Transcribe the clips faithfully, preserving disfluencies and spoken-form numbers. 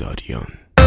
شهریاریان.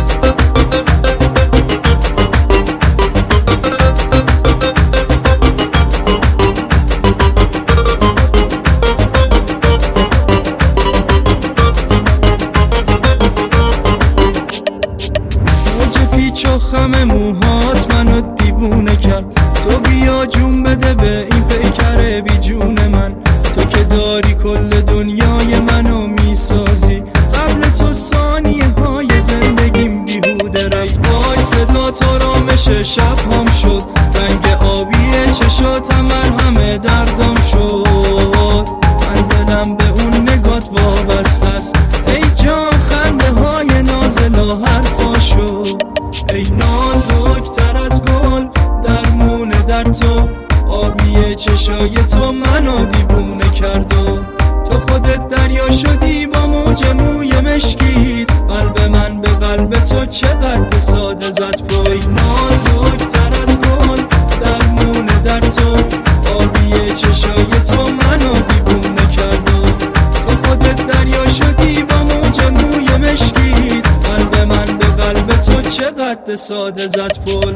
پیچ و خم موهات منو دیوونه کرد. تو بیا جون بده به این پیکر بی جون من. تو که داری کل دنیای منو میسازی. قبل تو ثانیه های زندگیم بیهوده رفت. وای صدا تو را مشه شب هم شد. رنگ آبی چشاتم من همه دردم شد. من دلم به اون نگات وابسته است. ای جان خنده های نازلا حرفا شد. ای نازکتر از گل درمونه در تو. آبی چشای تو منو دیوونه کرد و تو خودت دریا شدی با موج موی مشکیت. قلب من به قلب تو چقدر ساده زد پای. نازکتر از گل درمونه در تو. آبی چشای تو منو دیوونه کرد و تو خودت دریا شدی با موج موی مشکیت. قلب من به قلب تو چقدر ساده زد پل.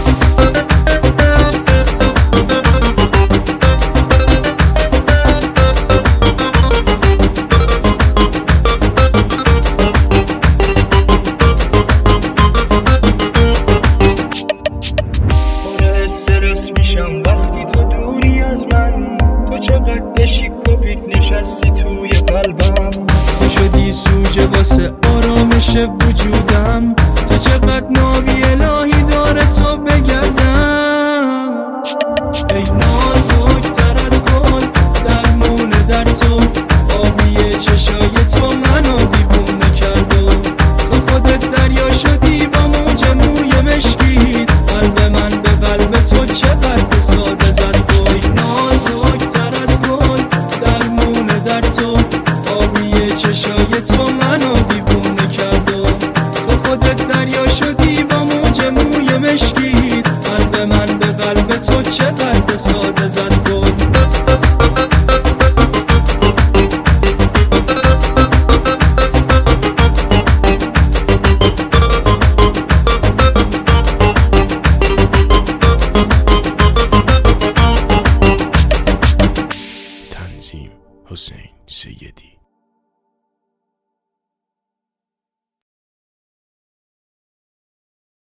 وقتی تو دوری از من، تو چقدر شیک و پیک نشستی توی قلبم. تو شدی سوژه واسه آرامش وجودم. تو چقدر ناوی الهی داره تو بگردم.